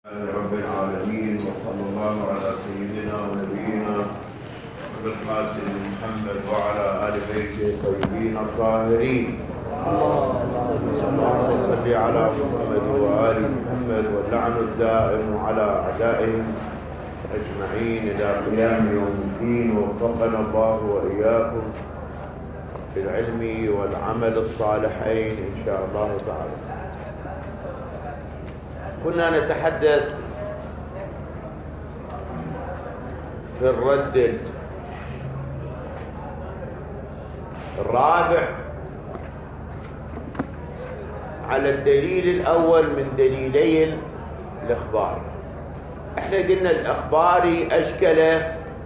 رب العالمين وصلى الله على سيدنا ونبينا أبي القاسم محمد وعلى آل بيته الطيبين الطاهرين. اللهم صل على محمد وآل محمد واللعن الدائم على أعدائهم أجمعين إلى قيام يوم الدين. وفقنا الله وإياكم بالعلم والعمل الصالحين إن شاء الله تعالى. كنا نتحدث في الرد الرابع على الدليل الأول من دليلي الإخبار. احنا قلنا الإخباري أشكل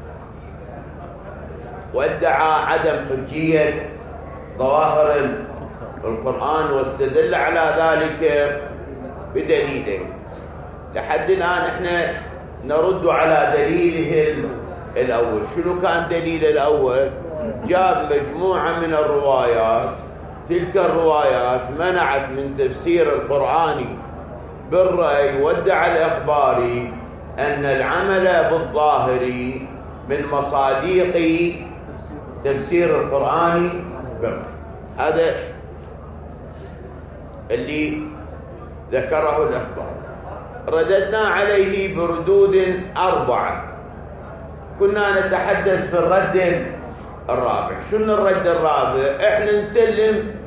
وادعى عدم حجية ظواهر القرآن واستدل على ذلك بدليلين. لحد الآن احنا نرد على دليله الأول. شنو كان دليل الأول؟ جاب مجموعة من الروايات، تلك الروايات منعت من تفسير القرآن بالرأي، وادعى الإخباري أن العمل بالظاهر من مصادق تفسير القرآن بالرأي. هذا اللي ذكره الأخبار. رددنا عليه بردود 4. كنا نتحدث في الرد الرابع. شنو الرد الرابع؟ احنا نسلم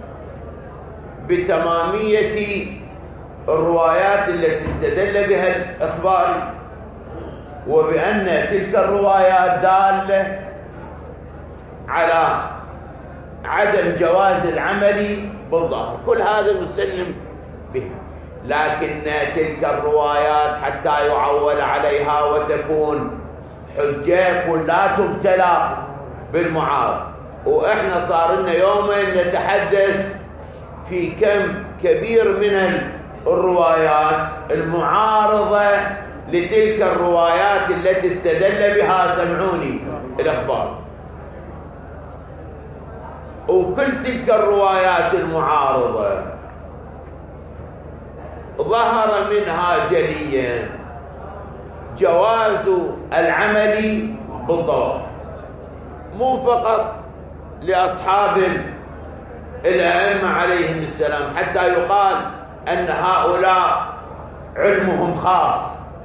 بتمامية الروايات التي استدل بها الإخبار، وبأن تلك الروايات دالة على عدم جواز العمل بالظاهر. كل هذا نسلم به، لكن تلك الروايات حتى يعول عليها وتكون حجة يكون لا تبتلى بالمعارض. وإحنا صار لنا يومين نتحدث في كم كبير من الروايات المعارضة لتلك الروايات التي استدل بها سمعوني الأخبار. وكل تلك الروايات المعارضة ظهر منها جليا جواز العمل بالظواهر، مو فقط لأصحاب الأئمة عليهم السلام حتى يقال أن هؤلاء علمهم خاص،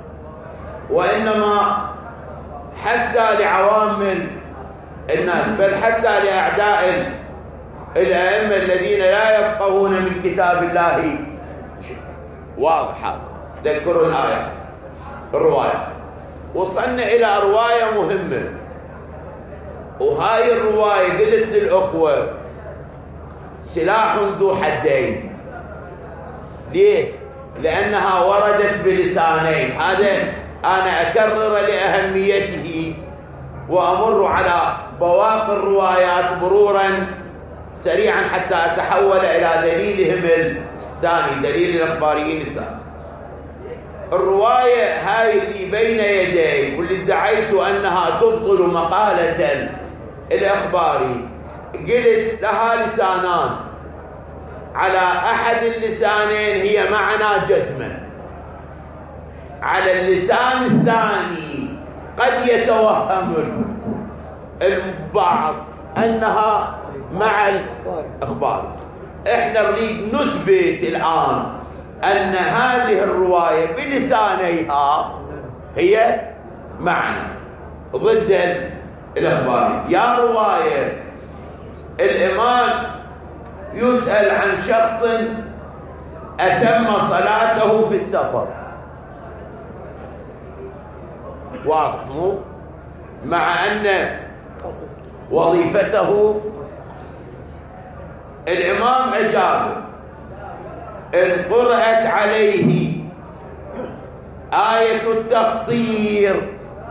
وإنما حتى لعوام الناس، بل حتى لأعداء الأئمة الذين لا يفقهون من كتاب الله. واضح هذا. ذكروا الآيات الرواية. وصلنا إلى رواية مهمة، وهاي الرواية قلت للأخوة سلاح ذو حدين. ليش؟ لأنها وردت بلسانين. هذا أنا أكرر لأهميته وأمر على بواقي الروايات مرورا سريعا حتى أتحول إلى دليلهم الثاني، دليل الإخباريين الثاني. الرواية هاي اللي بين يدي واللي ادعيت أنها تبطل مقالة الإخباري، قلت لها لسانان، على أحد اللسانين هي معنى جزما، على اللسان الثاني قد يتوهم البعض أنها مع الإخبار. احنا نريد نثبت الآن أن هذه الرواية بلسانيها هي معنى ضد الإخبار. يا رواية الإمام يسأل عن شخص أتم صلاته في السفر، واضح مو؟ مع أن وظيفته الإمام أجاب إن قرأت عليه آية التقصير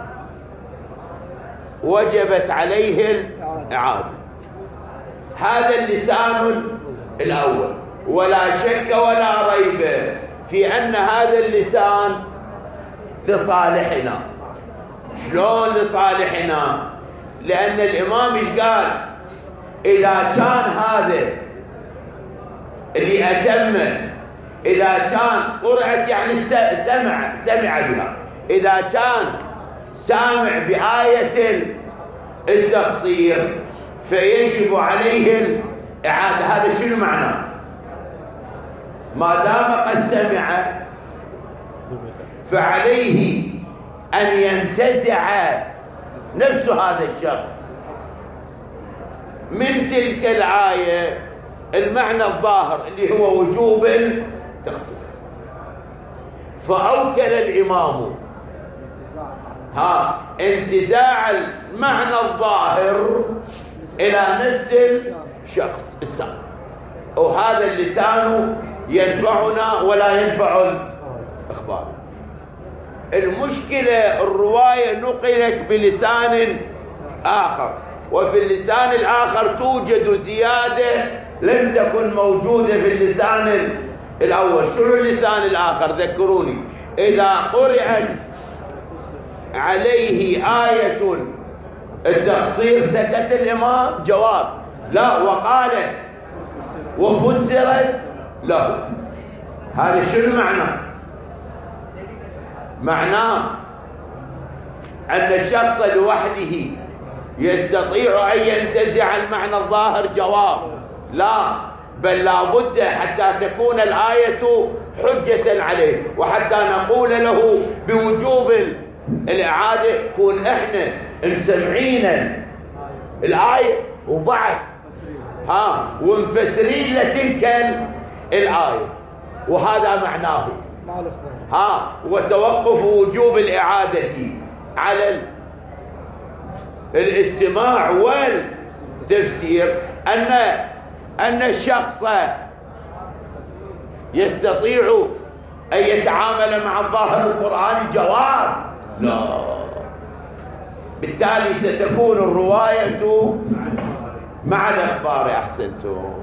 وجبت عليه الإعادة. هذا اللسان الأول، ولا شك ولا ريب في أن هذا اللسان لصالحنا. شلون لصالحنا؟ لأن الإمام إيش قال؟ إذا كان هذا اللي أتم إذا كان قرأت يعني سمع بها، إذا كان سامع بآية التقصير فيجب عليه الإعادة. هذا شنو معناه؟ ما دام قد سمع فعليه أن ينتزع نفس هذا الشخص من تلك الآية المعنى الظاهر اللي هو وجوب التقصير. فأوكل الإمام انتزاع المعنى الظاهر إلى نفس الشخص السامع، وهذا اللسان ينفعنا ولا ينفع الإخبار. المشكلة الرواية نقلت بلسان آخر، وفي اللسان الآخر توجد زيادة لم تكن موجودة في اللسان الأول. شنو اللسان الآخر؟ ذكروني. إذا قرأت عليه آية التقصير سكت الإمام؟ جواب لا، وقال وفسرت له. هذا شنو معناه؟ معناه أن الشخص لوحده يستطيع أن ينتزع المعنى الظاهر؟ جواب لا، بل لا بد حتى تكون الآية حجة عليه وحتى نقول له بوجوب الإعادة كون إحنا مسمعين الآية وبعد ومفسرين لتلك الآية، وهذا معناه وتوقف وجوب الإعادة على الاستماع والتفسير أن الشخص يستطيع أن يتعامل مع الظاهر القرآني؟ جواب لا. بالتالي ستكون الرواية مع الإخبار. أحسنتم.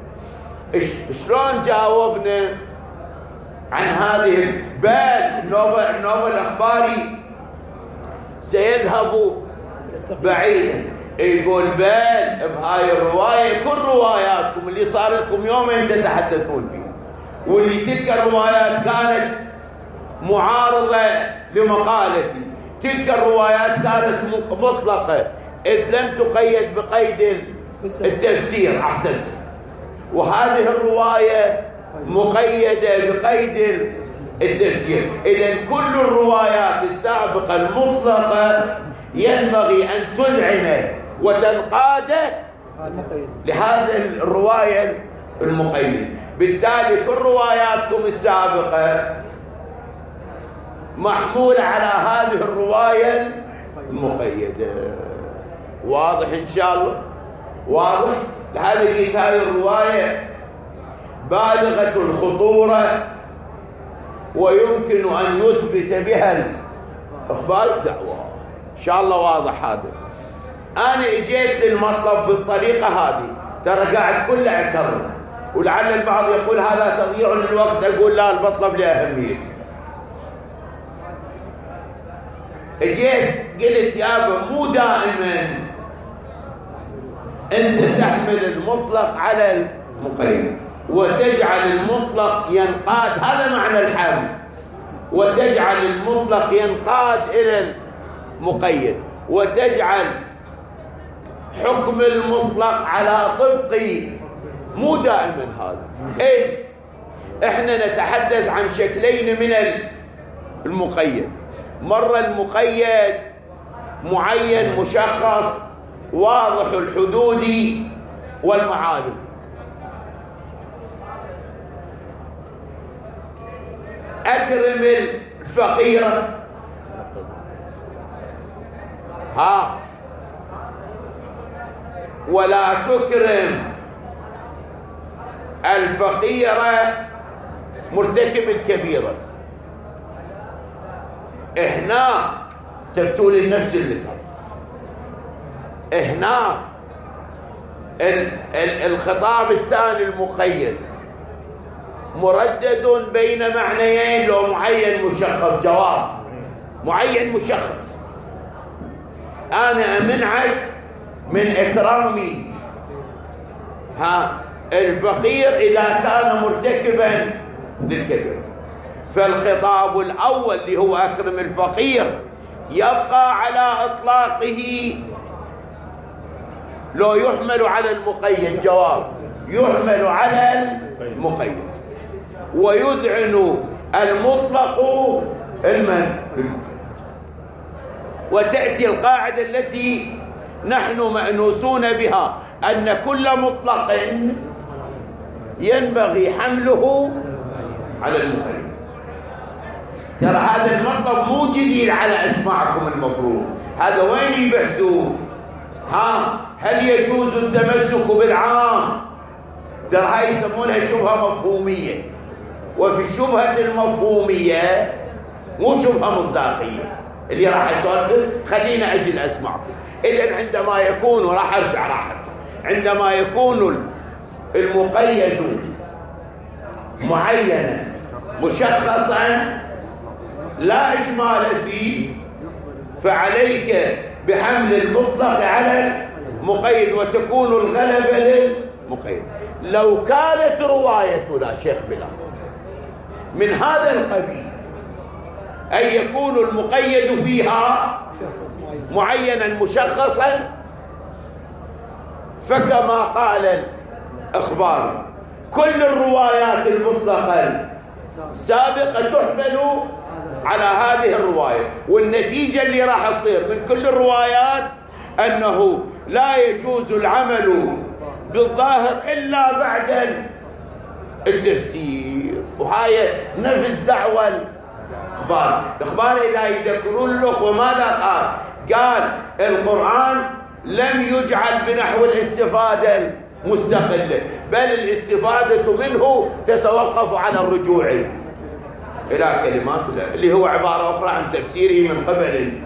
شلون جاوبنا عن هذه؟ بل النوبل الأخباري سيذهب بعيدا، يقول بل بهاي الرواية كل رواياتكم اللي صار لكم يومين تتحدثون فيه، واللي تلك الروايات كانت معارضة لمقالتي، تلك الروايات كانت مطلقة إذ لم تقيد بقيد التفسير. أحسنت. وهذه الرواية مقيدة بقيد التفسير. إذن كل الروايات السابقة المطلقة ينبغي أن تذعن وتنقاد لهذه الرواية المقيدة. بالتالي كل رواياتكم السابقة محمولة على هذه الرواية المقيدة. واضح إن شاء الله؟ واضح. لهذا قلت هذه الرواية بالغة الخطورة ويمكن أن يثبت بها الإخبار دعوة. إن شاء الله واضح هذا. أنا إجيت للمطلب بالطريقة هذه، ترى قاعد كله أكرر، ولعل البعض يقول هذا تضييع للوقت. أقول لا، المطلب لأهميته. اجيت قلت يابا مو دائما انت تحمل المطلق على المقيد وتجعل المطلق ينقاد، هذا معنى الحمل، وتجعل المطلق ينقاد الى المقيد، وتجعل حكم المطلق على طبق، مو دائما هذا. اي احنا نتحدث عن شكلين من المقيد. مرة المقيد معين مشخص واضح الحدود والمعالم، أكرم الفقيرة ولا تكرم الفقيرة مرتكب الكبيرة. هنا تفتوا للنفس المثال. هنا الخطاب الثاني المقيد مردد بين معنيين لو معين مشخص. جواب معين مشخص. أنا أمنعك من إكرامي الفقير إذا كان مرتكبا للكبير. فالخطاب الأول اللي هو أكرم الفقير يبقى على إطلاقه لو يحمل على المقيد؟ جواب: يحمل على المقيد، ويذعن المطلق المقيد. وتأتي القاعدة التي نحن مأنوسون بها، أن كل مطلق ينبغي حمله على المقيد. ترى هذا المطلب مو جديد على أسماعكم المفروض، هذا وين يبحثوا؟ هل يجوز التمسك بالعام؟ ترى هاي يسمونها شبهة مفهومية، وفي الشبهة المفهومية مو شبهة مصداقية. اللي راح يسولف خلينا أجل أسمعكم. إذن عندما يكون، راح أرجع عندما يكون المقيد معينا مشخصا لا إجمال فيه، فعليك بحمل المطلق على المقيد وتكون الغلبة للمقيد. لو كانت روايتنا شيخ بلال من هذا القبيل، أن يكون المقيد فيها معينا مشخصا، فكما قال الأخبار كل الروايات المطلقة السابقة تحمل على هذه الرواية، والنتيجة اللي راح تصير من كل الروايات أنه لا يجوز العمل بالظاهر إلا بعد التفسير. وهاي نفس دعوة الأخبار إذا يذكرون الأخوة ماذا قال القرآن لم يجعل بنحو الاستفادة مستقلة، بل الاستفادة منه تتوقف على الرجوع إلى كلمات الله، اللي هو عبارة أخرى عن تفسيره من قبل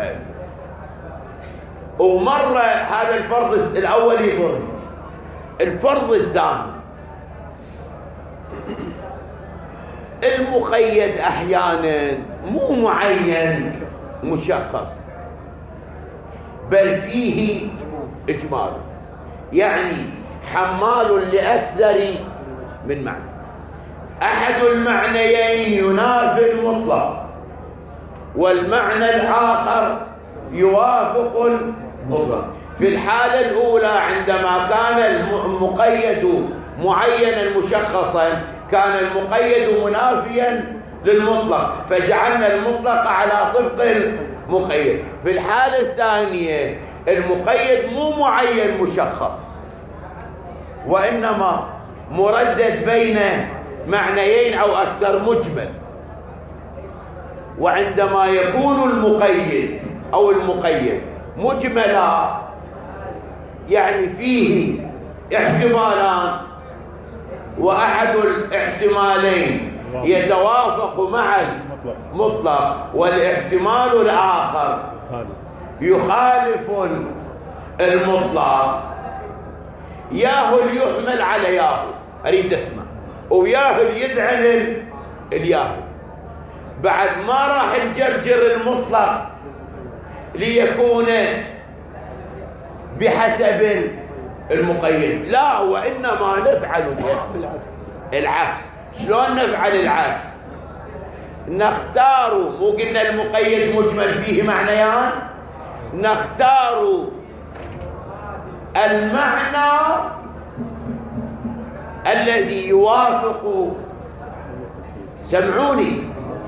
ومرة هذا الفرض الأول يضر. الفرض الثاني، المقيد أحيانا مو معين مشخص، بل فيه إجمال، يعني حمال لأكثر من معنى. أحد المعنيين ينافي المطلق، والمعنى الآخر يوافق المطلق. في الحالة الأولى عندما كان المقيد معينا مشخصا، كان المقيد منافيا للمطلق، فجعلنا المطلق على طبق المقيد. في الحالة الثانية المقيد مو معين مشخص، وإنما مردد بين معنيين أو أكثر مجمل. وعندما يكون المقيد أو المقيد مجملا، يعني فيه احتمالان، وأحد الاحتمالين يتوافق مع المطلق، والاحتمال الآخر يخالف المطلق، ياهو يحمل على ياهو، أريد أسمع، وياهو يدعن الياهو. بعد ما راح نجرجر المطلق ليكون بحسب المقيد، لا، وإنما نفعل العكس. شلون نفعل العكس؟ نختار، مو قلنا المقيد مجمل فيه معنيان، نختار المعنى الذي يوافق، سمعوني،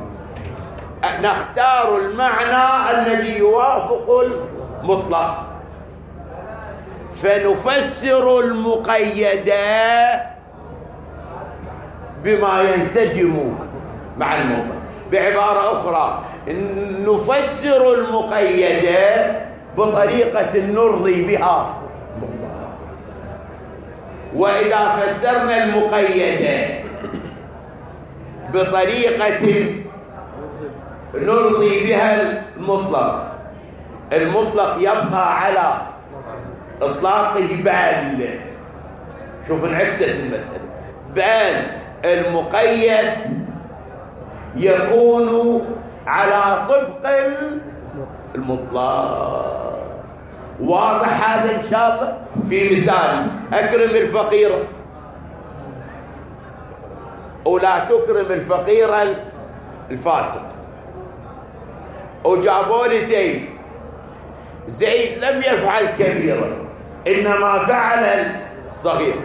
نختار المعنى الذي يوافق المطلق، فنفسر المقيد بما ينسجم مع المطلق. بعبارة أخرى، نفسر المقيد بطريقة نرضي بها، وإذا فسرنا المقيد بطريقة نرضي بها المطلق يبقى على إطلاقه، بل شوف انعكست المسألة، بل المقيد يكون على طبق المطلق. واضح هذا إن شاء الله؟ في مثال أكرم الفقير، ولا تكرم الفقير الفاسق. وجابوا لي زيد لم يفعل كبيرا إنما فعل صغيرا.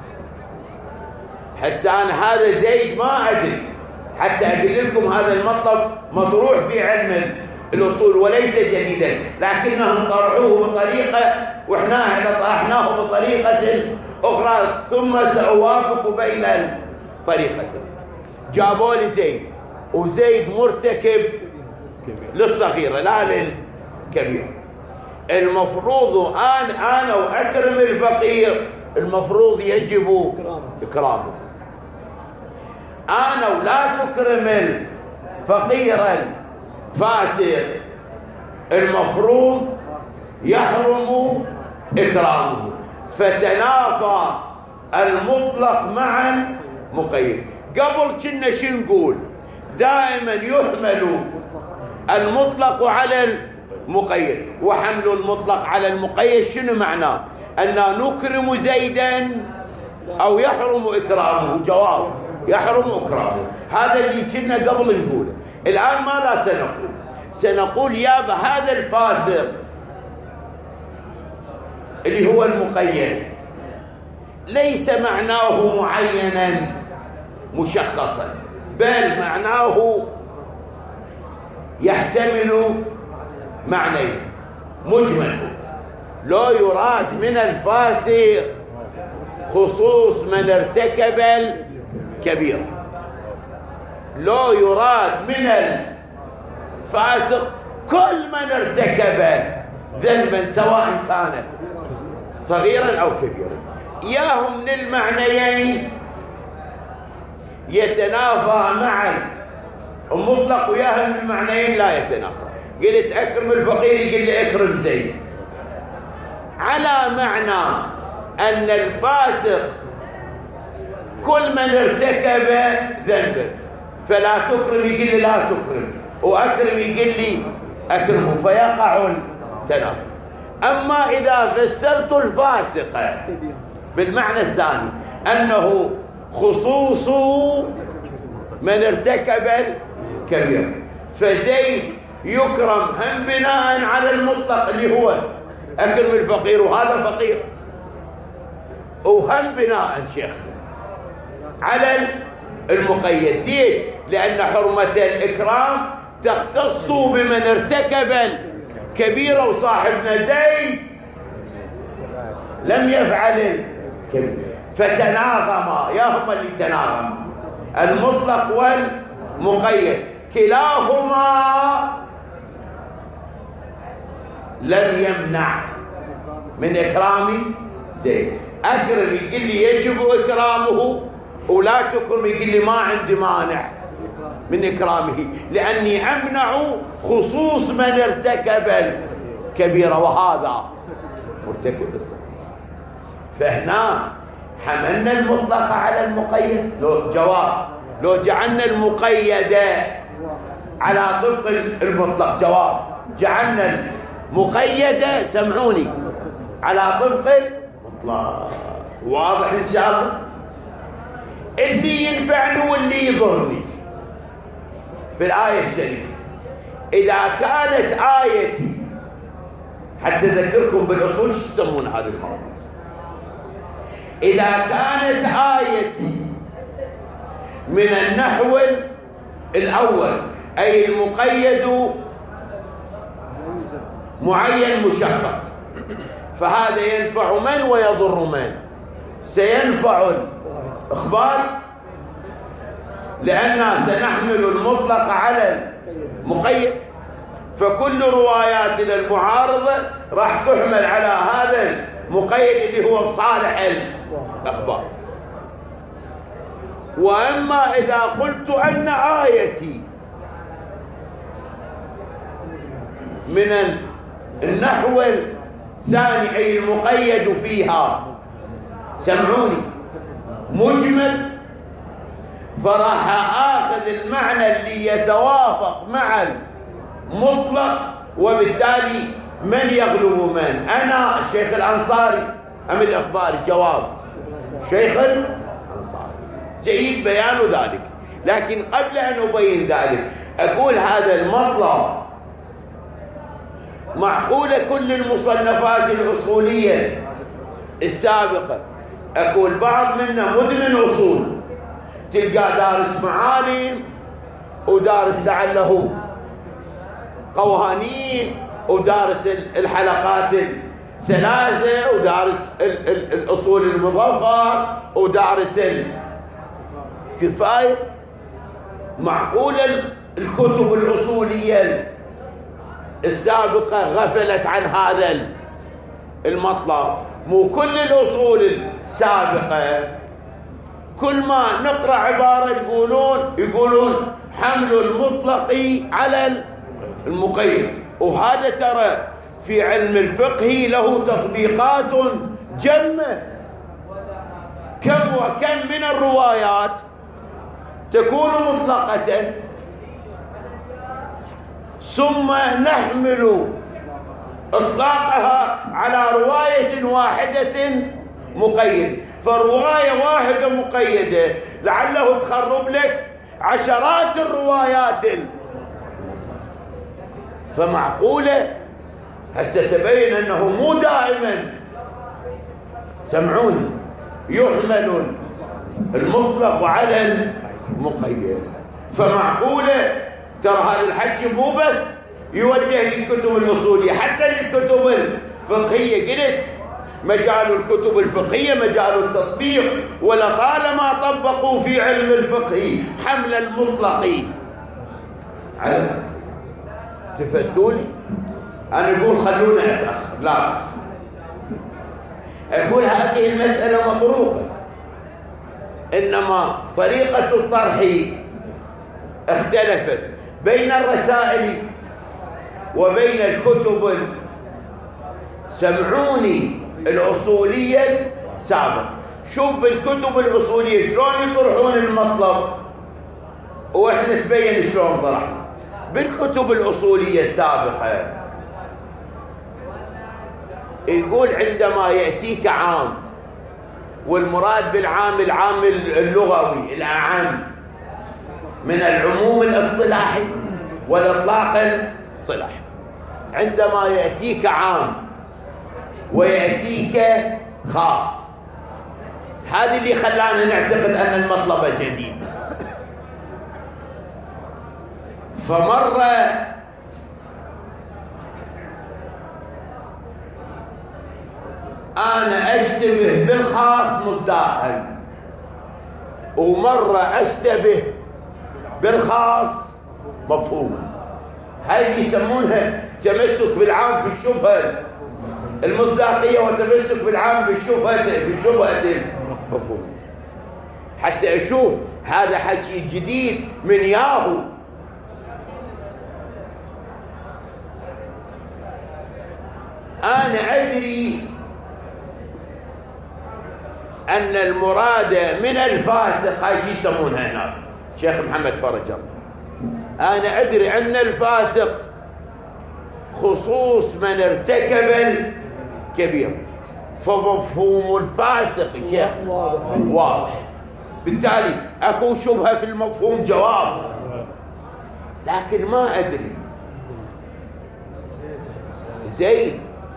حسان هذا زيد ما أدري، حتى أقول لكم هذا المطلب مطروح في علم الأصول وليس جديدا، لكنهم طرحوه بطريقة وإحنا طرحناه بطريقة أخرى، ثم سأوافق بين الطريقتين. جابوا لي زيد، وزيد مرتكب للصغيرة لا للكبيرة. المفروض أنا وأكرم الفقير، المفروض يجب إكرامه. أنا ولا تكرم الفقير الفاسق، المفروض يحرم إكرامه. فتنافى المطلق مع المقيد. قبل كنا شو نقول؟ دائما يحمل المطلق على المقيد، وحمل المطلق على المقيد شنو معناه؟ أن نكرم زيدا أو يحرم إكرامه. جواب: يحرم إكرامه. هذا اللي كنا قبل نقوله. الآن ماذا سنقول؟ سنقول يابا هذا الفاسق اللي هو المقيد ليس معناه معينا مشخصا، بل معناه يحتمل معنيين مجمل. لا يراد من الفاسق خصوص من ارتكب الكبيرة، لا يراد من الفاسق كل من ارتكب ذنبا سواء كان صغيرا أو كبيرا. ياهم من المعنيين يتنافى معا المطلق، وياهم من المعنيين لا يتنافى. قلت أكرم الفقير، يقول لي أكرم زيد، على معنى أن الفاسق كل من ارتكب ذنبا فلا تكرم، يقول لي لا تكرم، وأكرم يقول لي أكرمه، فيقع التنافي. أما إذا فسرت الفاسق بالمعنى الثاني أنه خصوص من ارتكب الكبير، فزيد يكرم هم بناء على المطلق اللي هو أكرم الفقير، وهذا فقير، وهم بناء شيخنا على المقيد. ليش؟ لأن حرمة الإكرام تختص بمن ارتكب الكبيرة، وصاحبنا زيد لم يفعل الكبيرة، فتناغما. يا هم اللي تناغما المطلق والمقيد، كلاهما لم يمنع من إكرام زيد. أكرم يقول لي يجب إكرامه، ولا تكرم يقول لي ما عندي مانع من إكرامه، لأني أمنع خصوص من ارتكب الكبيرة، وهذا مرتكب الصغير. فهنا حملنا المطلق على المقيد. جواب: لو جعلنا المقيد على طبق المطلق. جواب: جعلنا المقيد، سمعوني، على طبق المطلق. واضح إن شاء الله؟ اللي ينفعني واللي يضرني في الآية الشريفة. إذا كانت آيتي، حتى أذكركم بالأصول شو يسمون هذه الموضوع، إذا كانت آيتي من النحو الأول، أي المقيد معين مشخص، فهذا ينفع من ويضر من؟ سينفع الإخبار، لأننا سنحمل المطلق على المقيد، فكل رواياتنا المعارضة راح تحمل على هذا المقيد اللي هو بصالح الأخبار. وأما إذا قلت أن آيتي من النحو الثاني، أي المقيد فيها، سمعوني، مجمل، فراح آخذ المعنى اللي يتوافق مع المطلق، وبالتالي من يغلب من؟ أنا الشيخ الأنصاري أم الإخباري؟ جواب: شيخ الأنصاري. جيد بيان ذلك. لكن قبل أن أبين ذلك أقول هذا المطلب معقولة كل المصنفات الأصولية السابقة، أقول بعض منا مدمن أصول، تلقى دارس معالم ودارس لعله قوانين ودارس الحلقات الثلاثة ودارس الأصول المظفر ودارس الكفاية. معقولة الكتب الأصولية السابقة غفلت عن هذا المطلب؟ مو كل الأصول السابقة كل ما نقرأ عبارة يقولون حمل المطلق على المقيد. وهذا ترى في علم الفقه له تطبيقات جمة. كم وكم من الروايات تكون مطلقة ثم نحمل إطلاقها على رواية واحدة مقيدة، فرواية واحدة مقيدة لعله تخرب لك عشرات الروايات. فمعقولة هسه تبين أنه مو دائما، سمعون، يحمل المطلق على المقيد. فمعقولة ترى هذا الحكي مو بس يوجه للكتب الأصولية، حتى للكتب الفقهية. قلت مجال الكتب الفقهية مجال التطبيق، ولطالما طبقوا في علم الفقه حمل المطلق على المقيد. تفتوني أنا أقول خلونا أتأخر، لا بأس. أقول هذه المسألة مطروقة، إنما طريقة الطرح اختلفت بين الرسائل وبين الكتب سمعوني الأصولية السابقة. شوف بالكتب الأصولية شلون يطرحون المطلب، وإحنا تبين شلون طرحنا. بالكتب الأصولية السابقة يقول عندما يأتيك عام، والمراد بالعام العام اللغوي الأعم من العموم الاصطلاحي والإطلاق الصلاحي. عندما يأتيك عام ويأتيك خاص، هذه اللي خلانا نعتقد أن المطلب جديد. فمرة أنا أشتبه بالخاص مصداقا، ومرة أشتبه بالخاص مفهوما. هاي اللي يسمونها تمسك بالعام في الشبهة المصداقية، وتمسك بالعام في الشبهة المفهومية. حتى أشوف هذا حكي جديد من ياهو. أنا أدري أن المراد من الفاسق، هاي شي يسمونها هناك شيخ محمد فرج الله، أنا أدري أن الفاسق خصوص من ارتكب الكبير، فمفهوم الفاسق شيخ واضح. بالتالي أكو شبهة في المفهوم جواب، لكن ما أدري زيد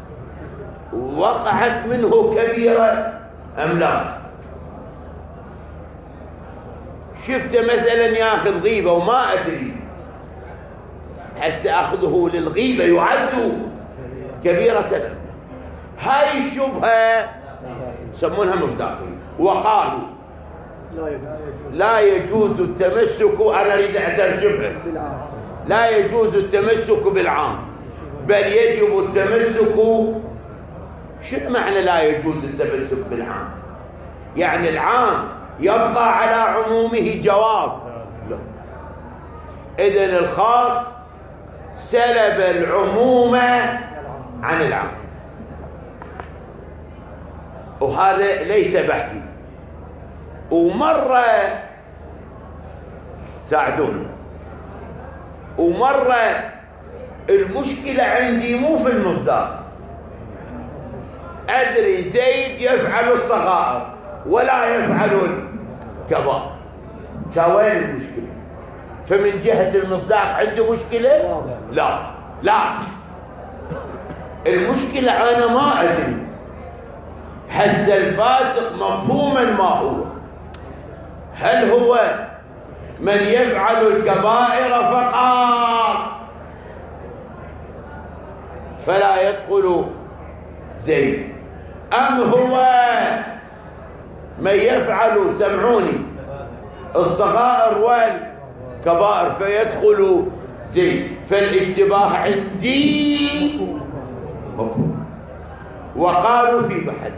وقعت منه كبيرة أم لا. شفت مثلا ياخذ غيبة وما أدري، هسه أخذه للغيبة يعد كبيرة. هاي الشبهة يسمونها مصداقية. وقالوا لا يجوز التمسك، أنا أريد أترجمها، لا يجوز التمسك بالعام بل يجب التمسك. شنو معنى لا يجوز التمسك بالعام؟ يعني العام يبقى على عمومه جواب؟ لا. إذن الخاص سلب العموم عن العام، وهذا ليس بحثي. ومرة ساعدوني، ومرة المشكلة عندي مو في المصداق. أدري زيد يفعل الصغائر ولا يفعل الكبائر، وين المشكلة؟ فمن جهة المصداق عنده مشكلة؟ لا، لكن المشكلة أنا ما أدري هسه الفاسق مفهوما ما هو؟ هل هو من يفعل الكبائر فقط فلا يدخل زيد، أم هو من يفعل، سمعوني، الصغائر والكبائر فيدخل زيد؟ فالاشتباه عندي مفهوم. وقالوا في محله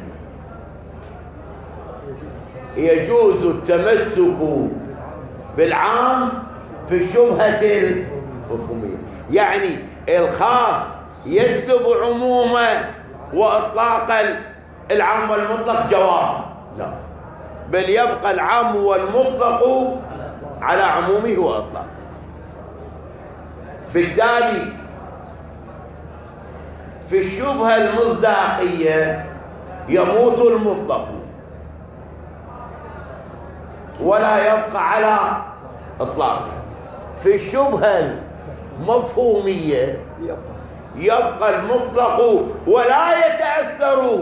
يجوز التمسك بالعام في الشبهة المفهومية، يعني الخاص يسلب عموما وإطلاق العام والمطلق جواب، لا، بل يبقى العام والمطلق على عمومه وإطلاقه. بالتالي في الشبهة المصداقية يموت المطلق ولا يبقى على إطلاقه. في الشبهة المفهومية يبقى المطلق ولا يتأثر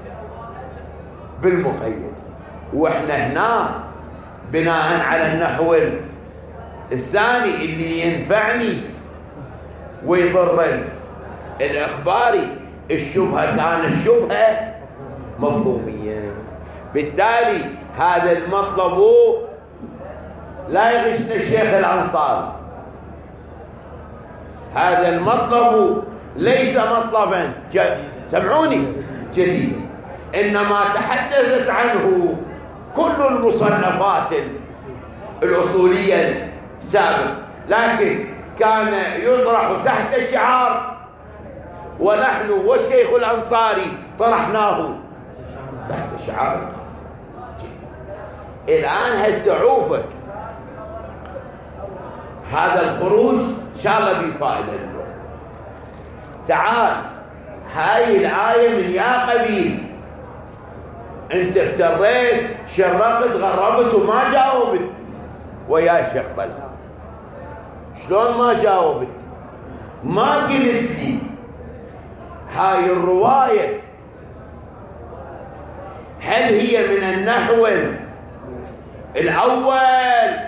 بالمقيد. وإحنا هنا بناء على النحو الثاني اللي ينفعني ويضر الإخباري، الشبهة كانت شبهة مفهومية، بالتالي هذا المطلب لا يغشنا الشيخ الأنصاري. هذا المطلب ليس مطلبا سمعوني جديدا، إنما تحدثت عنه كل المصنفات الأصولية السابقة، لكن كان يطرح تحت شعار، ونحن والشيخ الأنصاري طرحناه تحت شعار آخر. الآن هالسعوفة هذا الخروج إن شاء الله بفائدة للوقت. تعال، هاي الآية من يا قبيل، أنت افتريت، شرقت، غربت وما جاوبت ويا الشيخ طلع. شلون ما جاوبت؟ ما قلت لي هاي الرواية هل هي من النحو الأول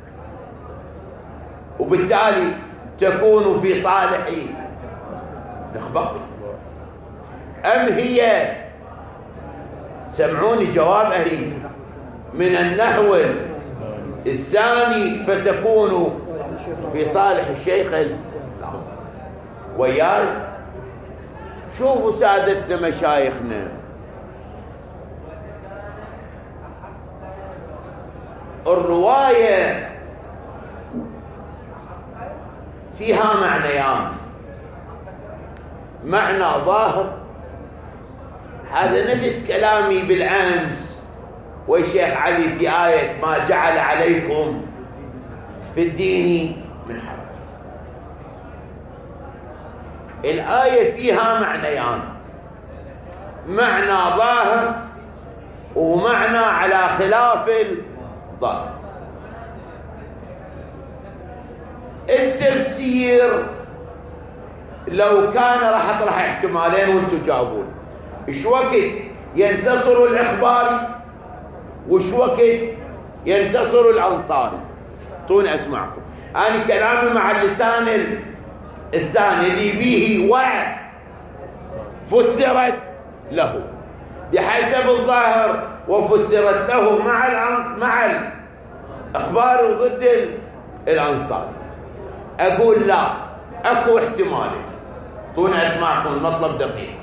وبالتالي تكون في صالح الإخبار، أم هي، سمعوني جواب أهلي، من النحو الثاني فتكون في صالح الشيخ الأنصاري؟ وياي شوفوا سادتنا مشايخنا، الرواية فيها معنيان: معنى ظاهر، هذا نفس كلامي بالأمس والشيخ علي في آية ما جعل عليكم في الدين من حرج. الآية فيها معنيان: معنى ظاهر ومعنى على خلاف الظاهر. التفسير لو كان راح اطرح احتمالين وانتم جاوبون، ايش وقت ينتصر الاخباري وش وقت ينتصر الانصاري؟ طوني اسمعكم. انا كلامي مع اللسان الثاني اللي به وفسرت له بحسب الظاهر وفسرت له مع الاخبار وضد الانصاري. اقول لا، اكو احتمالين. طوني اسمعكم، المطلب دقيق.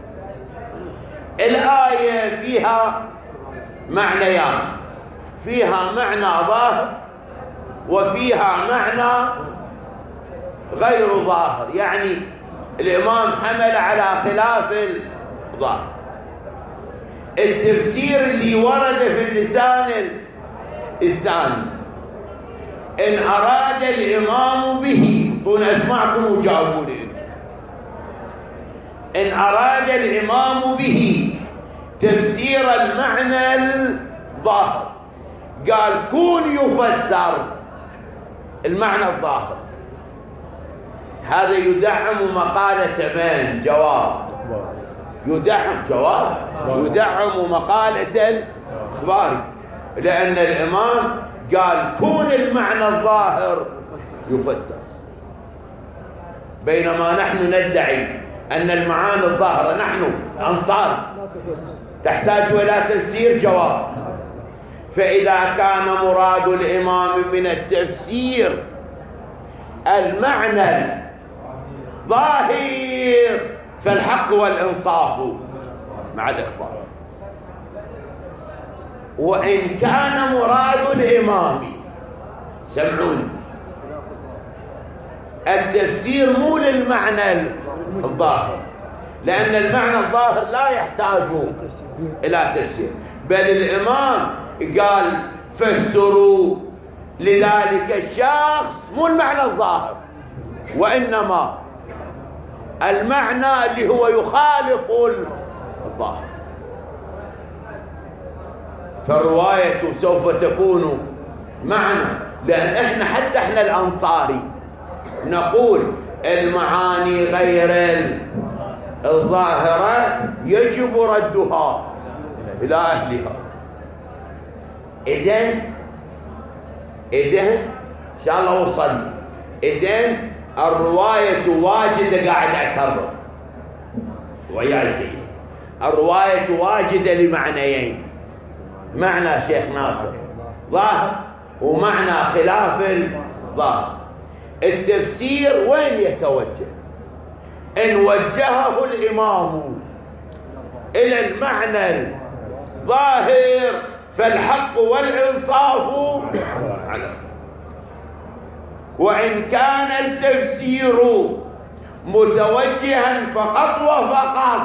الآية فيها معنيان: فيها معنى ظاهر وفيها معنى غير ظاهر، يعني الإمام حمل على خلاف الظاهر. التفسير اللي ورد في اللسان الثاني: إن أراد الإمام به، طون أسمعكم وجاوبوني أنتم، إن أراد الإمام به تفسير المعنى الظاهر قال كون يفسر المعنى الظاهر. هذا يدعم مقالة من؟ جواب. يدعم جواب، يدعم مقالة الإخباري، لأن الإمام قال كون المعنى الظاهر يفسر، بينما نحن ندعي أن المعاني الظاهرة نحن أنصار تحتاج إلى تفسير. جواب. فإذا كان مراد الإمام من التفسير المعنى الظاهر فالحق والإنصاف مع الإخبار. وإن كان مراد الإمام، سمعوني، التفسير مو للمعنى الظاهر، لأن المعنى الظاهر لا يحتاج إلى تفسير، بل الإمام قال فسروا لذلك الشخص مو المعنى الظاهر، وإنما المعنى اللي هو يخالف الظاهر. فالرواية سوف تكون معنى، لأن حتى احنا الأنصاري نقول المعاني غير الظاهرة يجب ردها إلى أهلها. إذن إن شاء الله وصلنا. إذن الرواية واجدة، قاعد أكرر ويا سيدي، الرواية واجدة لمعنيين: معنى شيخ ناصر ظاهر، ومعنى خلاف الظاهر. التفسير وين يتوجه؟ إن وجهه الإمام إلى المعنى الظاهر فالحق والإنصاف على، وإن كان التفسير متوجها فقط وفقط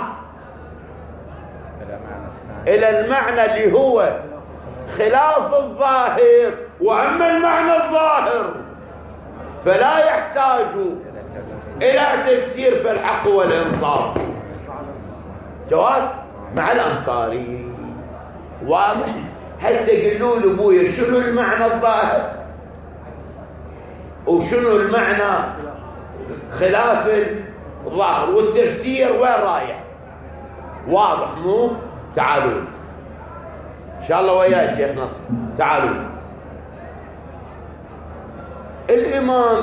إلى المعنى اللي هو خلاف الظاهر، وأما المعنى الظاهر فلا يحتاج إلى تفسير فالحق والإنصاف. جواب مع الأنصاري واضح. هسه يقولوا له ابويا شنو المعنى الظاهر وشنو المعنى خلاف الظاهر، والتفسير وين رايح؟ واضح مو؟ تعالوا ان شاء الله ويا الشيخ نصر. تعالوا. الإمام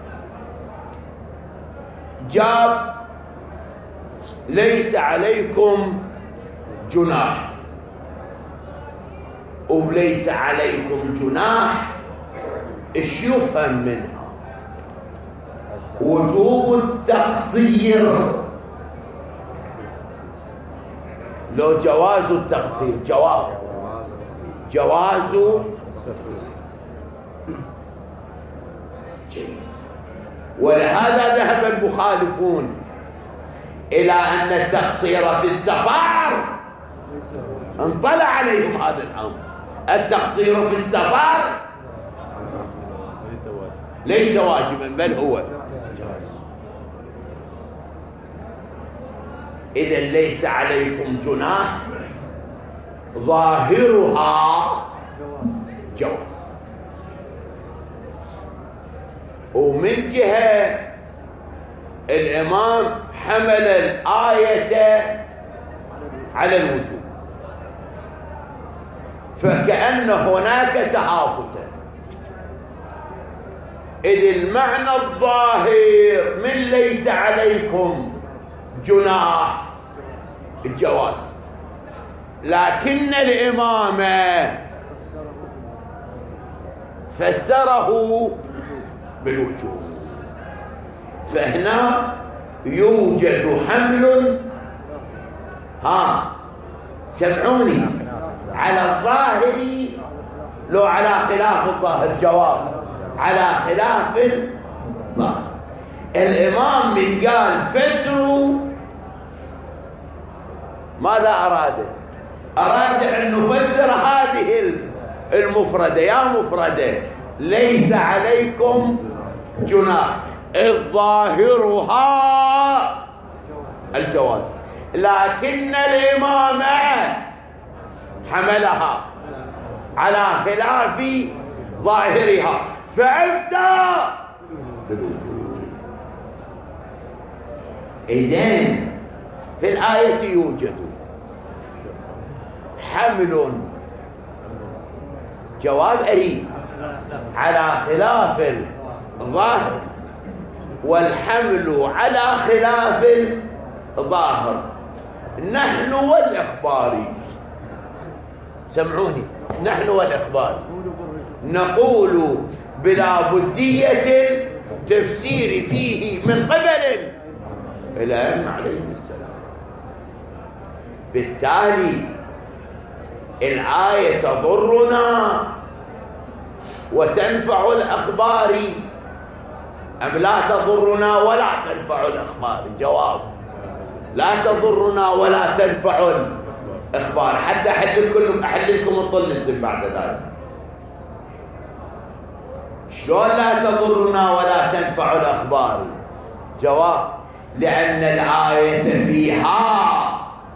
جاب ليس عليكم جناح، وليس عليكم جناح ايش يفهم منها؟ وجوب التقصير، لو جواز التقصير. جواز جيد. ولهذا ذهب المخالفون إلى أن التقصير في السفر انطلع عليهم هذا الأمر. التقصير في السفر ليس واجبا بل هو جواز. إذا ليس عليكم جناح ظاهرها جواز. ومن جهة الإمام حمل الآية على الوجوب، فكأن هناك تهافتا، إذ المعنى الظاهر من ليس عليكم جناح الجواز، لكن الإمام فسره بالوجوب. فهنا يوجد حمل سمعوني على الظاهر لو على خلاف الظاهر. جواب على خلاف الظاهر. الإمام من قال فسروا ماذا أراد؟ أراد أن نفسر هذه المفردة. يا مفردة ليس عليكم جناح الظاهرها الجواز، لكن الإمام حملها على خلاف ظاهرها فأفتى بالوجوب. إذن في الآية يوجد حمل، جواب أريد، على خلاف الظاهر، والحمل على خلاف الظاهر. نحن والإخبار، سمعوني، نحن والإخبار نقول بلا بدية التفسير فيه من قبل الأئمة عليهم السلام. بالتالي الآية تضرنا وتنفع الأخبار أم لا تضرنا ولا تنفع الأخبار؟ جواب: لا تضرنا ولا تنفع الأخبار. حتى أحل لكم الطلسم بعد ذلك. شلون لا تضرنا ولا تنفع الأخبار؟ جواب: لأن الآية فيها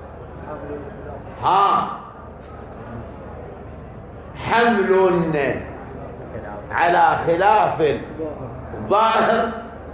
حمل على خلاف الظاهر،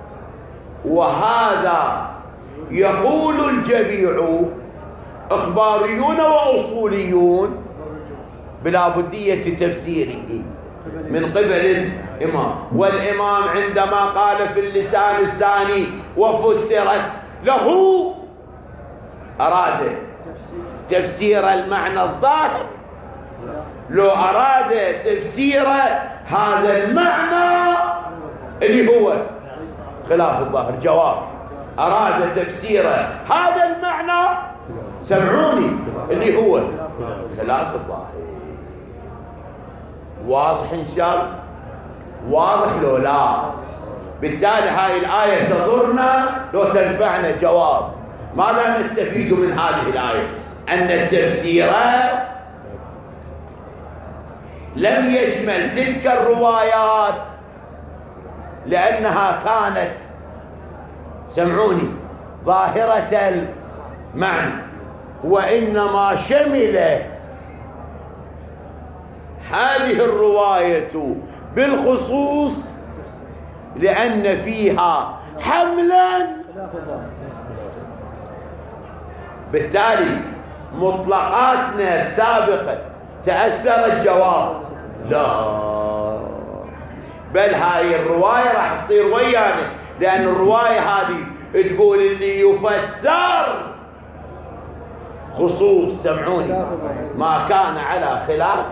وهذا يقول الجميع إخباريون وأصوليون بلا بدية تفسيره من قبل الإمام. والإمام عندما قال في اللسان الثاني وفسرت له أراد تفسير المعنى الظاهر، لو أراد تفسير هذا المعنى اللي هو خلاف الظاهر. جواب: أراد تفسير هذا المعنى، سمعوني، اللي هو خلاف الظاهر. واضح إن شاء الله؟ واضح لو لا؟ بالتالي هاي الآية تضرنا لو تنفعنا. جواب: ماذا نستفيد من هذه الآية؟ أن التفسير لم يشمل تلك الروايات لأنها كانت، سمعوني، ظاهرة المعنى، وإنما شمل هذه الرواية بالخصوص لأن فيها حملا. بالتالي مطلقاتنا سابقا تأثرت. جواب: لا، بل هاي الرواية راح تصير ويانا، لأن الرواية هذه تقول اللي يفسر خصوص، سمعوني، ما كان على خلاف.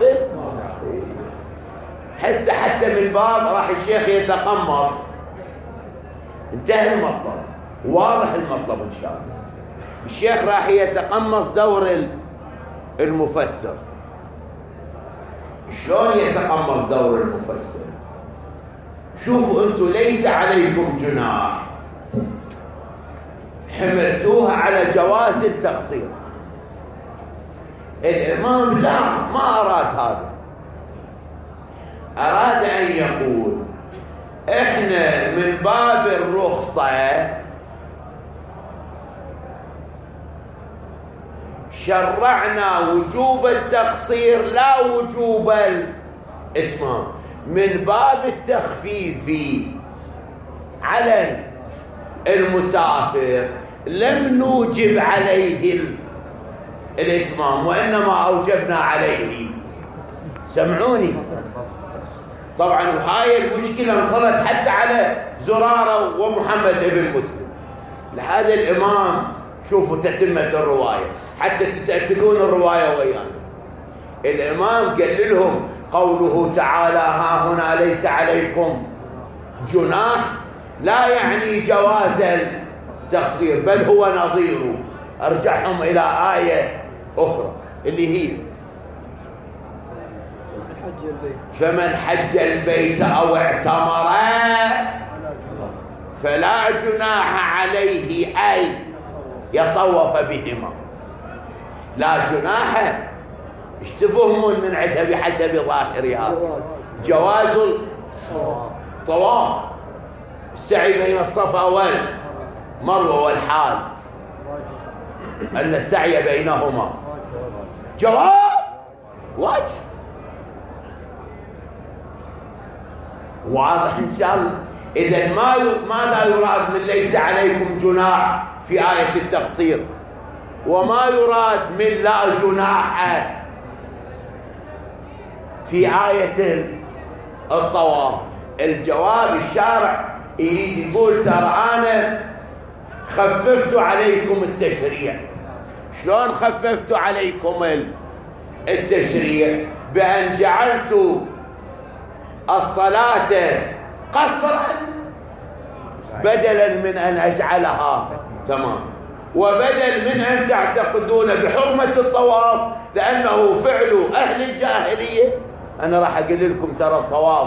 هسه حتى من باب راح الشيخ يتقمص. انتهى المطلب، واضح المطلب إن شاء الله. الشيخ راح يتقمص دور المفسر. شلون يتقمص دور المفسر؟ شوفوا انتم، ليس عليكم جناح، حملتوها على جواز التقصير. الإمام لا، ما أراد هذا، أراد أن يقول إحنا من باب الرخصة شرعنا وجوب التقصير لا وجوب الإتمام. من باب التخفيف على المسافر لم نوجب عليه الإتمام، وإنما أوجبنا عليه، سمعوني. طبعا وهاي المشكلة انطلت حتى على زرارة ومحمد ابن مسلم. لهذا الإمام شوفوا تتمة الرواية حتى تتأكدون الرواية ويانا. الإمام قال لهم قوله تعالى ها هنا ليس عليكم جناح لا يعني جواز التقصير، بل هو نظيره. أرجعهم إلى آية أخرى اللي هي فمن حج البيت أو اعتمر فلا جناح عليه أي يطوف بهما. لا جناح ايش تفهمون من عندها بحسب ظاهرها؟ جواز الطواف، السعي بين الصفا والمروة، والحال أن السعي بينهما جواب واجب. واضح إن شاء الله؟ إذن ماذا يراد من ليس عليكم جناح في آية التقصير، وما يراد من لا جناح في آية الطواف؟ الجواب الشارع يريد يقول ترى أنا خففت عليكم التشريع. شلون خففت عليكم التشريع؟ بأن جعلت الصلاة قصرا بدلا من أن أجعلها تمام، وبدل من أن تعتقدون بحرمة الطواف لأنه فعل أهل الجاهلية، أنا راح أقول لكم ترى الطواف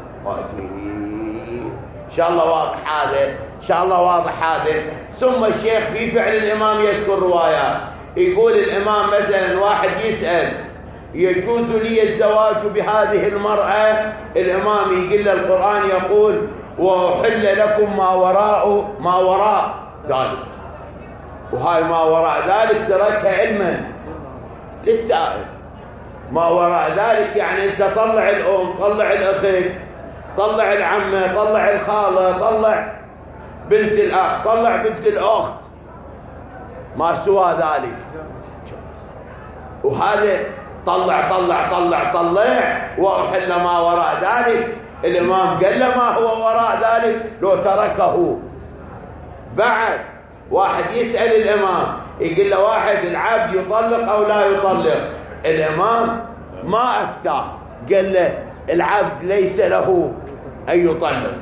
إن شاء الله واضح هذا، إن شاء الله واضح هذا. ثم الشيخ في فعل الإمام يذكر روايات، يقول الإمام مثلا واحد يسأل يجوز لي الزواج بهذه المرأة، الإمام يقول له القرآن يقول وأحل لكم ما وراء ذلك، وهاي ما وراء ذلك تركها علما للسائل. ما وراء ذلك يعني أنت طلع الأم، طلع الأخت، طلع العمة، طلع الخالة، طلع بنت الأخ، طلع بنت الأخت، ما سوى ذلك. وهذا طلع طلع طلع طلع وأحل ما وراء ذلك. الإمام قال له ما هو وراء ذلك لو تركه. بعد واحد يسأل الإمام يقول له واحد العبد يطلق أو لا يطلق، الإمام ما أفتاه، قال له العبد ليس له أن يطلق.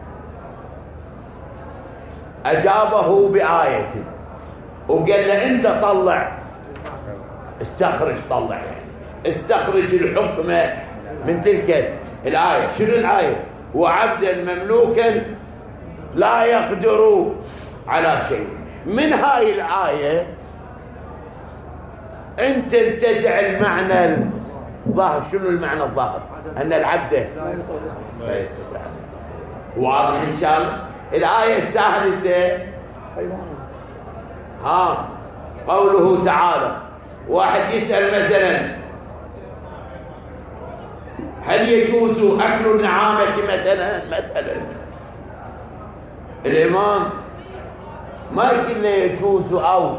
أجابه بآية وقال له أنت طلع، استخرج، طلع يعني استخرج الحكم من تلك الآية. شنو الآية؟ وعبدا مملوكا لا يقدر على شيء. من هاي الآية أنت تنتزع المعنى الظاهر. شنو المعنى الظاهر؟ أن العبد لا يستطيع. واضح إن شاء الله؟ الآية الثالثة قوله تعالى، واحد يسأل مثلا هل يجوز أكل النعامة مثلا الإمام ما يقول له يجوز أو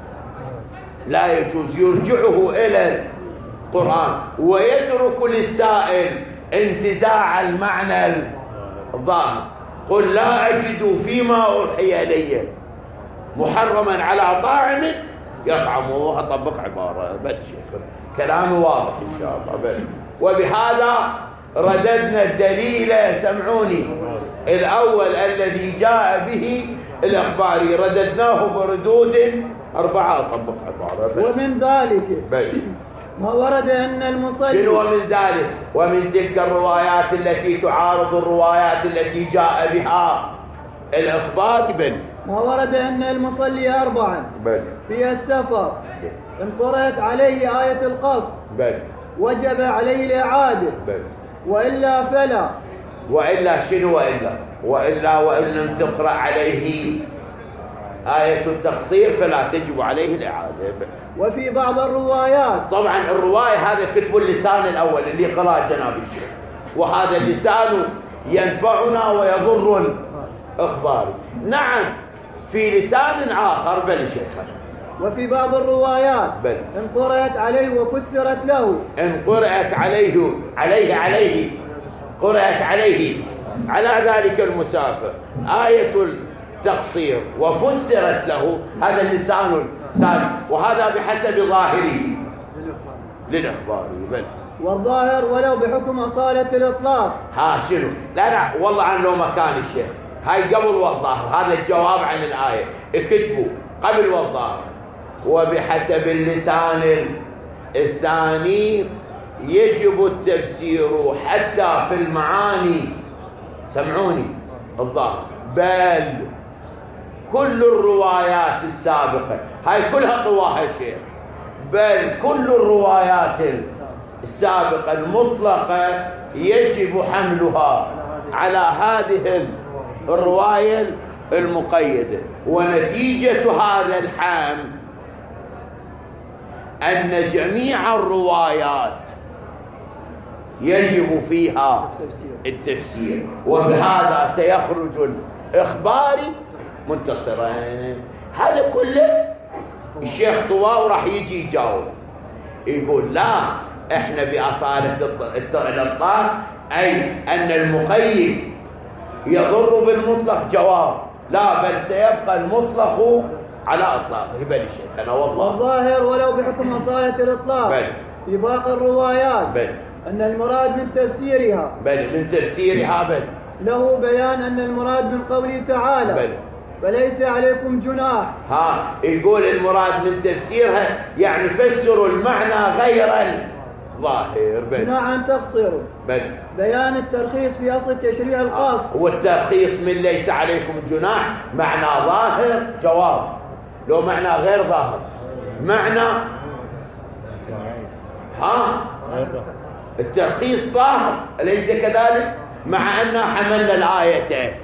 لا يجوز، يرجعه إلى القرآن ويترك للسائل انتزاع المعنى الظاهر. قل لا أجد فيما أوحي إلي محرما على طاعم يطعمه. أطبق عبارة بل شيخ كلامي واضح إن شاء الله بل. وبهذا رددنا الدليل، سمعوني، الأول الذي جاء به الأخباري رددناه بردود 4. أطبق عبارة بل. ومن ذلك بل ما ورد أن المصلي. شنو ومن ذلك؟ ومن تلك الروايات التي تعارض الروايات التي جاء بها الأخبار. بل ما ورد أن المصلي 4 بل في السفر إن قرأت عليه آية القصر بل وجب عليه الإعادة، بل وإلا فلا. وإلا شنو؟ وإلا وإن لم تقرأ عليه آية التقصير فلا تجب عليه الإعادة. وفي بعض الروايات، طبعا الرواية هذا كتب اللسان الأول اللي قرأ جناب الشيخ، وهذا اللسان ينفعنا ويضر الإخبار. نعم في لسان آخر. بل شيخنا وفي بعض الروايات بل إن قرأت عليه وفسرت له، إن قرأت عليه قرأت عليه على ذلك المسافر آية التقصير وفسرت له، هذا اللسان الثاني، وهذا بحسب ظاهره للإخبار. بل والظاهر ولو بحكم أصالة الإطلاق. شنو؟ لا والله عن لو مكان الشيخ هاي قبل والظاهر، هذا الجواب عن الآية اكتبوا قبل والظاهر. وبحسب اللسان الثاني يجب التفسير حتى في المعاني، سمعوني، الظاهر. بل كل الروايات السابقة هاي كلها طواها الشيخ، بل كل الروايات السابقة المطلقة يجب حملها على هذه الرواية المقيدة. ونتيجة هذا الحمل أن جميع الروايات يجب فيها التفسير، وبهذا سيخرج الإخباري منتصرا. هذا كله الشيخ طواو راح يجي يجاوب، يقول لا، احنا بأصالة الإطلاق أي أن المقيد يضر بالمطلق جواب، لا بل سيبقى المطلق على إطلاقه. بل شيخنا والله الظاهر ولو بحكم أصالة الإطلاق بل في باقي الروايات بل أن المراد من تفسيرها من تفسيرها بل له بيان أن المراد من قوله تعالى بل فليس عليكم جناح. يقول المراد من تفسيرها يعني فسروا المعنى غير الظاهر. بل جناح أن تقصروا. بل بيان الترخيص في أصل التشريع القاص. هو الترخيص من ليس عليكم جناح معنى ظاهر جواب، لو معنى غير ظاهر معنى الترخيص ظاهر، أليس كذلك؟ مع أن حملنا الآية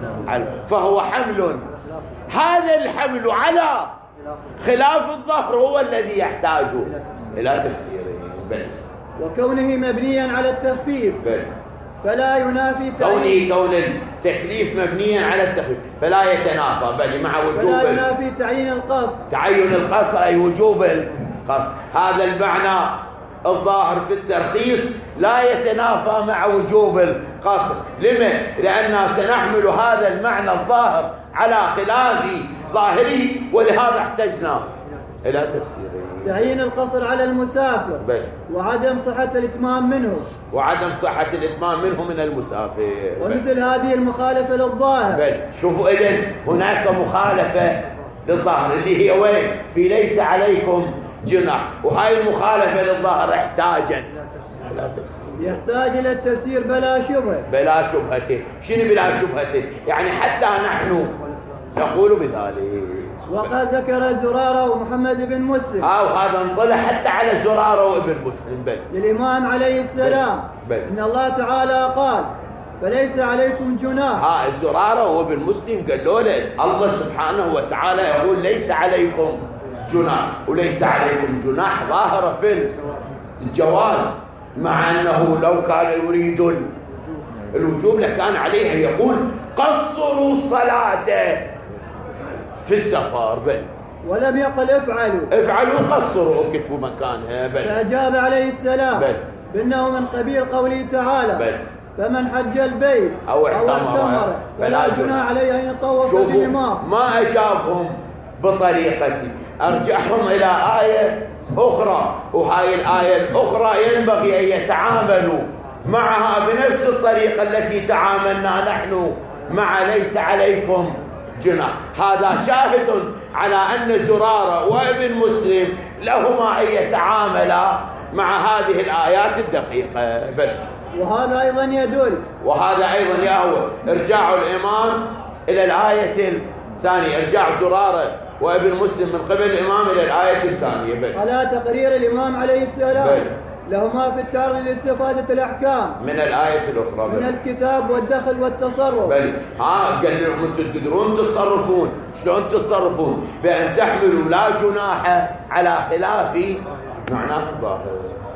فهو حمل، هذا الحمل على خلاف الظهر هو الذي يحتاج إلى تفسيره. بل وكونه مبنيا على التخفيف بل فلا ينافي كون التكليف مبنيا على التخفيف فلا يتنافى، بل مع وجوب فلا ينافي تعيين القصر. تعين القصر أي وجوب القصر، هذا المعنى الظاهر في الترخيص لا يتنافى مع وجوب القصر. لما؟ لأننا سنحمل هذا المعنى الظاهر على خلاف ظاهري، ولهذا احتجنا إلى تفسيره. تعيين القصر على المسافر بل وعدم صحة الإتمام منه، وعدم صحة الإتمام منه من المسافر. ومثل هذه المخالفة للظاهر. بل شوفوا إذن هناك مخالفة للظاهر اللي هي وين؟ في ليس عليكم جناح، وهاي المخالفة للظاهر احتاجت إلى تفسير، يحتاج إلى التفسير بلا شبهة. بلا شبهة. شنو بلا شبهة؟ يعني حتى نحن نقول بذلك. وقد ذكر زرارة ومحمد بن مسلم وهذا انطلع حتى على زرارة وابن مسلم. بل للإمام عليه السلام بل إن الله تعالى قال فليس عليكم جناح. زرارة وابن مسلم قالوا له الله سبحانه وتعالى يقول ليس عليكم جناح، وليس عليكم جناح ظاهرة في الجواز، مع أنه لو كان يريد الوجوب لكان عليه يقول قصروا صلاته في السفر. بل ولم يقل افعلوا قصروا اكتبوا مكانها. بل فأجاب عليه السلام بأنه من قبيل قوله تعالى بل فمن حج البيت أو اعتمر فلا جناح عليه أن يطوف بهما. ما أجابهم بطريقتي، أرجعهم إلى آية أخرى، وهاي الآية الأخرى ينبغي أن يتعاملوا معها بنفس الطريقة التي تعاملنا نحن مع ليس عليكم جناح. هذا شاهد على أن زرارة وابن مسلم لهما أن يتعاملا مع هذه الآيات الدقيقة. بل وهذا أيضا يدل يهوى ارجاع الإمام إلى الآية الثانية، ارجاع زرارة وابن مسلم من قبل الإمام إلى الآية الثانية. بل على تقرير الإمام عليه السلام لهما في التعرض لاستفادة الأحكام من الآية الأخرى من الكتاب والدخل والتصرف. بل قال لهم أنتم تقدرون تتصرفون. شلون تتصرفون؟ بأن تحملوا لا جناح على خلاف معناه الظاهر.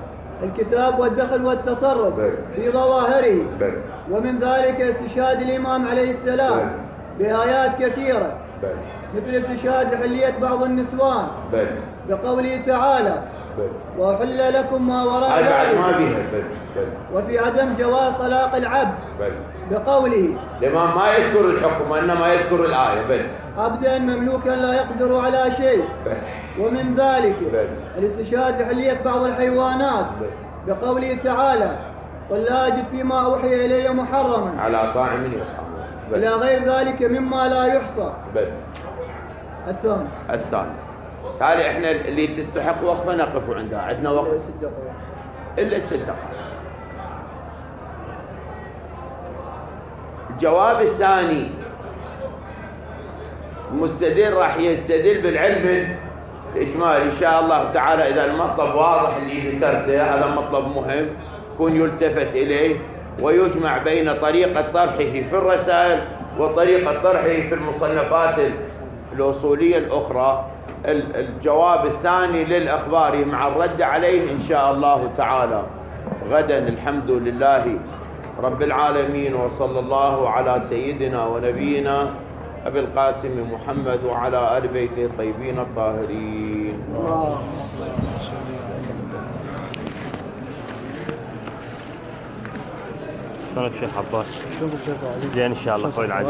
الكتاب والدخل والتصرف في ظواهره. ومن ذلك استشهاد الإمام عليه السلام بآيات كثيرة مثل استشهاد حلية بعض النسوان بقوله تعالى وأحل لكم ما وراء ذلك، وفي عدم جواز طلاق العبد بقوله الإمام ما يذكر الحكم وإنما يذكر الآية عبدا مملوكا لا يقدر على شيء. ومن ذلك الاستشهاد بحلية بعض الحيوانات بقوله تعالى قل لا أجد فيما أوحي إلي محرما على طاعم يطعمه إلى غير ذلك مما لا يحصى. الثاني تالي احنا اللي تستحق وقفه نقف عندها، عندنا وقت إلا 6 دقائق. الجواب الثاني المستدل راح يستدل بالعلم الإجمالي إن شاء الله تعالى. إذا المطلب واضح اللي ذكرته، هذا مطلب مهم يكون يلتفت إليه ويجمع بين طريقة طرحه في الرسائل وطريقة طرحه في المصنفات الأصولية الأخرى. الجواب الثاني للأخبار مع الرد عليه إن شاء الله تعالى غدا الحمد لله رب العالمين، وصلى الله على سيدنا ونبينا أبي القاسم محمد وعلى آل بيته الطيبين الطاهرين. شلونك شيخ عباس؟ زين ان شاء الله اخوي العزيز.